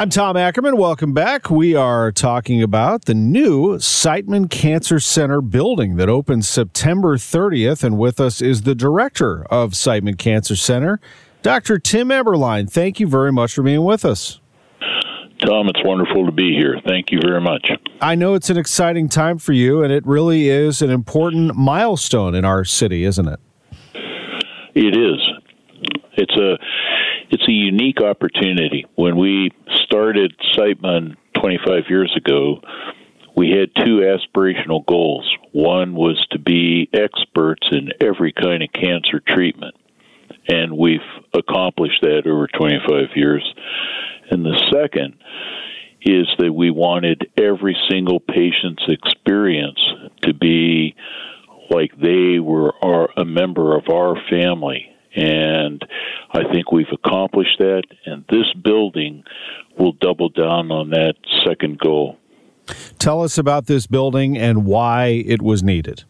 I'm Tom Ackerman. Welcome back. We are talking about the new Siteman Cancer Center building that opens September 30th. And with us is the director of Siteman Cancer Center, Dr. Tim Eberlein. Thank you very much for being with us. Tom, it's wonderful to be here. Thank you very much. I know it's an exciting time for you, and it really is an important milestone in our city, isn't it? It is. It's a unique opportunity. When we started Siteman 25 years ago, we had two aspirational goals. One was to be experts in every kind of cancer treatment, and we've accomplished that over 25 years. And the second is that we wanted every single patient's experience to be like they were a member of our family. And I think we've accomplished that, and this building will double down on that second goal. Tell us about this building and why it was needed.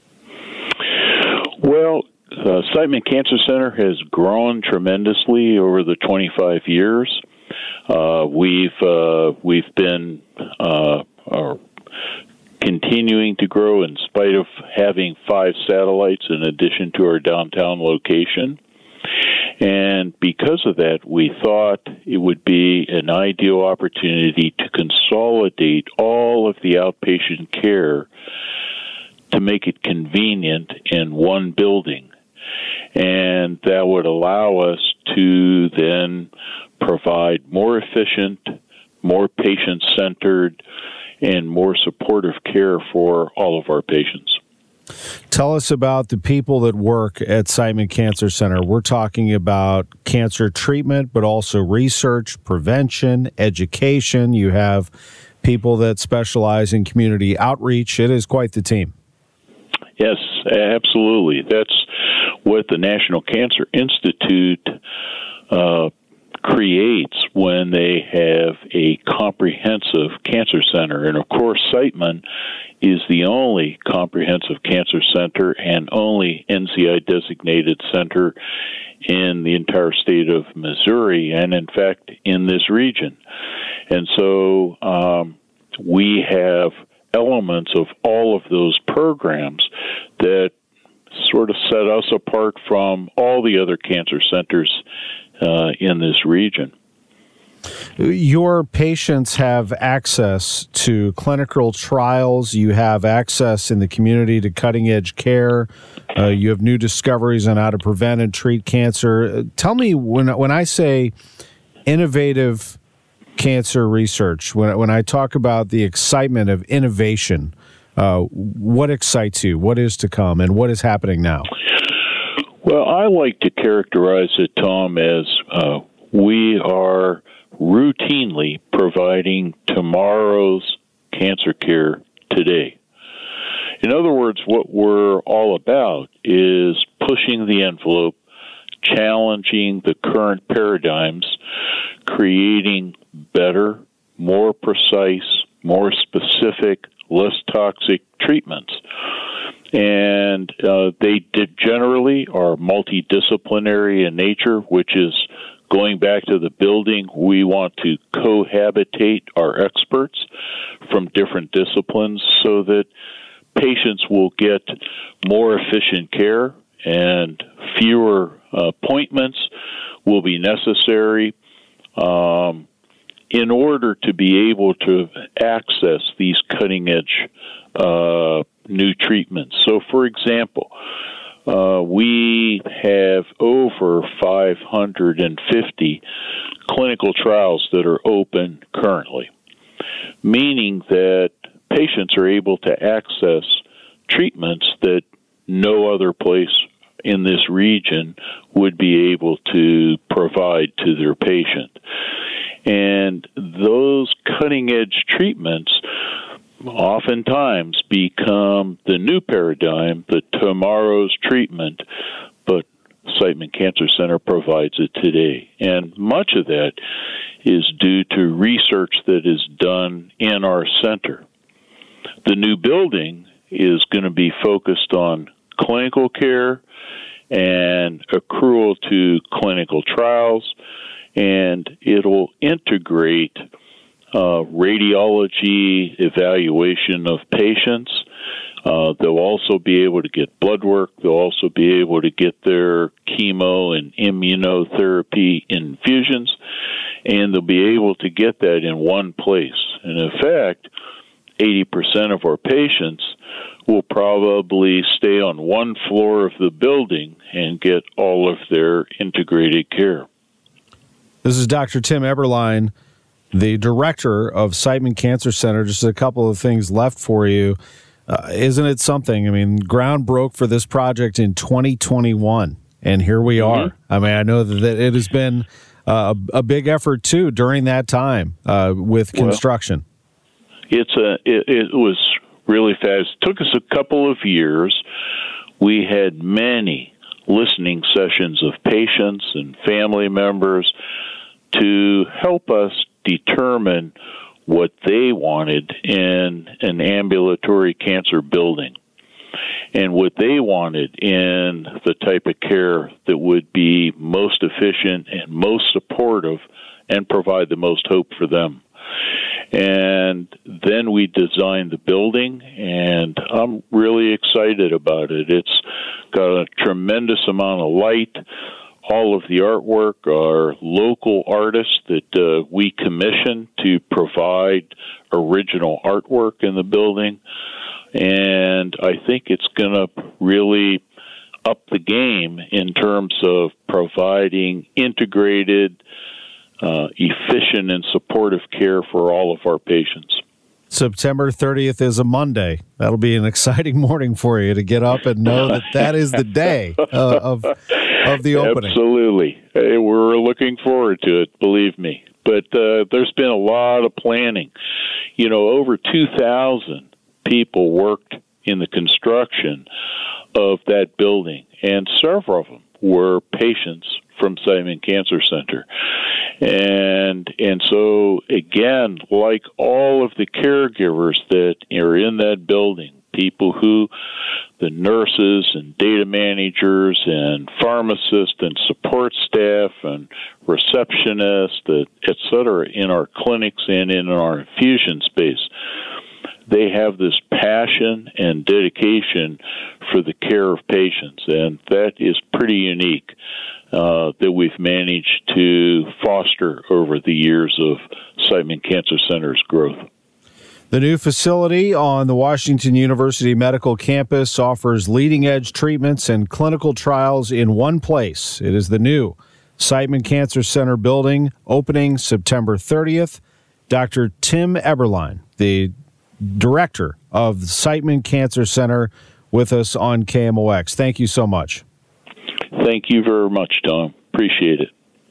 Well, Siteman Cancer Center has grown tremendously over the 25 years. We've been continuing to grow in spite of having 5 satellites in addition to our downtown location. And because of that, we thought it would be an ideal opportunity to consolidate all of the outpatient care to make it convenient in one building. And that would allow us to then provide more efficient, more patient-centered, and more supportive care for all of our patients. Tell us about the people that work at Siteman Cancer Center. We're talking about cancer treatment, but also research, prevention, education. You have people that specialize in community outreach. It is quite the team. Yes, absolutely. That's what the National Cancer Institute creates when they have a comprehensive cancer center. And of course, Siteman is the only comprehensive cancer center and only NCI-designated center in the entire state of Missouri, and in fact, in this region. And so we have elements of all of those programs that sort of set us apart from all the other cancer centers in this region. Your patients have access to clinical trials. You have access in the community to cutting-edge care. You have new discoveries on how to prevent and treat cancer. Tell me, when I say innovative cancer research, when I talk about the excitement of innovation, what excites you? What is to come, and what is happening now? Well, I like to characterize it, Tom, as we are routinely providing tomorrow's cancer care today. In other words, what we're all about is pushing the envelope, challenging the current paradigms, creating better, more precise, more specific, less toxic treatments. And they generally are multidisciplinary in nature, which is going back to the building. We want to cohabitate our experts from different disciplines so that patients will get more efficient care and fewer appointments will be necessary in order to be able to access these cutting-edge new treatments. So, for example, we have over 550 clinical trials that are open currently, meaning that patients are able to access treatments that no other place in this region would be able to provide to their patient. And those cutting-edge treatments oftentimes become the new paradigm, the tomorrow's treatment, but Siteman Cancer Center provides it today. And much of that is due to research that is done in our center. The new building is going to be focused on clinical care and accrual to clinical trials and it'll integrate radiology evaluation of patients. They'll also be able to get blood work. They'll also be able to get their chemo and immunotherapy infusions, and they'll be able to get that in one place. And in fact, 80% of our patients will probably stay on one floor of the building and get all of their integrated care. This is Dr. Tim Eberlein, the director of Siteman Cancer Center. Just a couple of things left for you. Isn't it something? I mean, ground broke for this project in 2021, and here we are. I mean, I know that it has been a big effort, too, during that time with construction. It was really fast. It took us a couple of years. We had many listening sessions of patients and family members to help us determine what they wanted in an ambulatory cancer building and what they wanted in the type of care that would be most efficient and most supportive and provide the most hope for them. And then we designed the building, and I'm really excited about it. It's got a tremendous amount of light. All of the artwork are local artists that we commission to provide original artwork in the building. And I think it's going to really up the game in terms of providing integrated, efficient, and supportive care for all of our patients. September 30th is a Monday. That'll be an exciting morning for you to get up and know that that is the day of the opening. Absolutely. We're looking forward to it, believe me. But there's been a lot of planning. You know, over 2,000 people worked in the construction of that building, and several of them were patients from Siteman Cancer Center. And so, again, like all of the caregivers that are in that building, people who, the nurses and data managers and pharmacists and support staff and receptionists, et cetera, in our clinics and in our infusion space, they have this passion and dedication for the care of patients, and that is pretty unique that we've managed to foster over the years of Siteman Cancer Center's growth. The new facility on the Washington University Medical Campus offers leading-edge treatments and clinical trials in one place. It is the new Siteman Cancer Center building, opening September 30th. Dr. Tim Eberlein, the director of the Siteman Cancer Center, with us on KMOX. Thank you so much. Thank you very much, Tom. Appreciate it.